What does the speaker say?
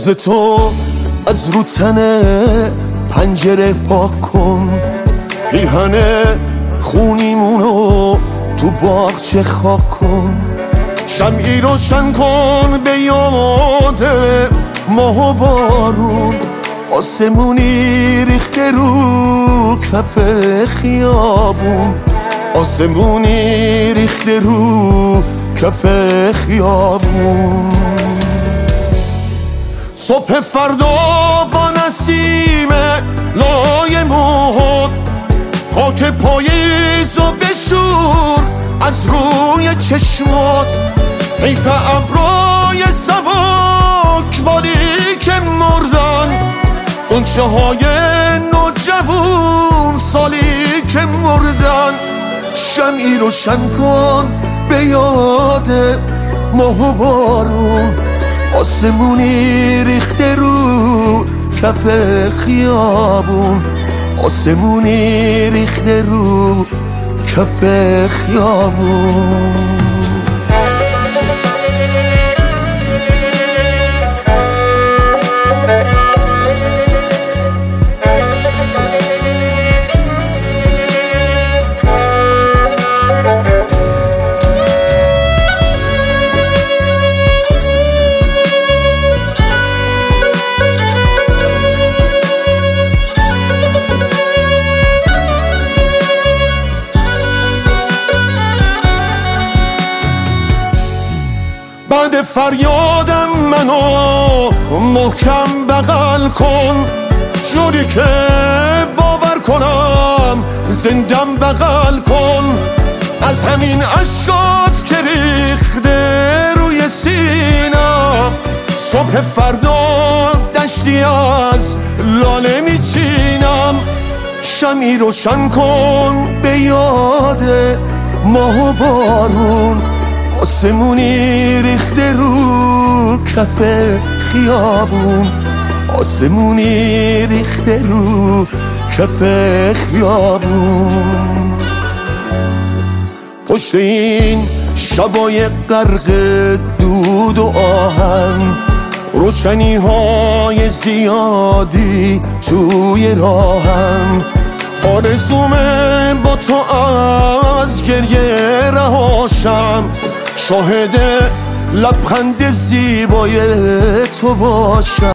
تو از رو تن پنجره پاک کن، پیرهن خونیمونو تو باغچه خاک کن، شمعی روشن کن به یاد ماه و بارون، آسمونی ریخته رو کف خیابون، آسمونی ریخته رو کف خیابون. صبح فردا با نسیم لای موهات، خاک پاییزو بشور از روی چشمات، حیف ابرای سبکباری که مردن، غنچه های نوجوون سالی که مردن، شمعی روشن کن به یاد ماه و بارون، آسمونی ریخته رو کف خیابون، آسمونی ریخته رو کف خیابون. بعد فریادم منو محکم بغل کن، جوری که باور کنم زندم بغل کن، از همین عشقات که ریخته روی سینم، صبح فردا دشتی از لاله میچینم، شمعی روشن کن به یاد ماه و بارون، آسمونی ریخته رو کف خیابون، آسمونی ریخته رو کف خیابون. پشت این شبای غرق دود و آهن، روشنی های زیادی توی راهن، آرزومه با تو از گریه رهاشم، شاهد لبخند زیبای تو باشم.